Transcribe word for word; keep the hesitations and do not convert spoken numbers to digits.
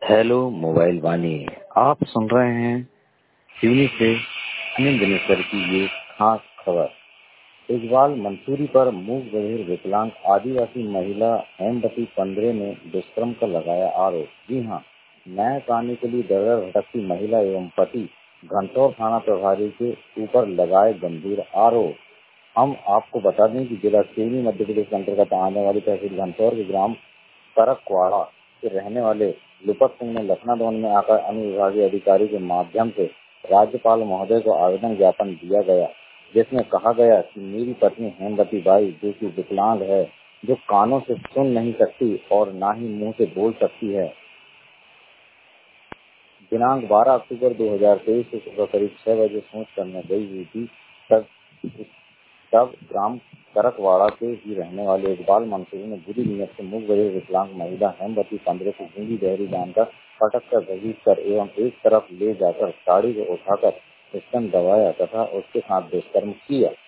Hello mobile वाणी, आप सुन रहे हैं सिवनी से अनिल दिनेश्वर की ये खास खबर। इकबाल मंसूरी पर मूक बधिर विकलांग आदिवासी महिला हेमवती पंद्रे ने दुष्कर्म का लगाया आरोप। जी हाँ, न्याय पाने के लिए दर दर भटकती महिला एवं पति घंटौर थाना प्रभारी के ऊपर लगाए गंभीर आरोप। हम आपको बता दें कि जिला सिवनी मध्य प्रदेश के अंतर्गत आने वाली तहसील घंटौर के ग्राम करकवाड़ा के रहने वाले लुपत सिंह ने लखनादौन में आकर अनुविभागीय अधिकारी के माध्यम से राज्यपाल महोदय को आवेदन ज्ञापन दिया गया, जिसमें कहा गया कि मेरी पत्नी हेमवती बाई, जो कि विकलांग है, जो कानों से सुन नहीं सकती और ना ही मुंह से बोल सकती है, दिनांक बारह अक्टूबर दो हजार तेईस से सुबह करीब छह बजे सोच करने गई हुई थी। तब तब ग्राम करकवाड़ा के ही रहने वाले इकबाल मंसूरी ने बुरी नीयत से मूक बधिर विकलांग महिला हेमवती पंद्रे को गूंगी गहरी जानकर पटक कर घसीट कर एवं एक तरफ ले जाकर साड़ी को उठाकर सिस्टम दबाया तथा उसके साथ दुष्कर्म किया।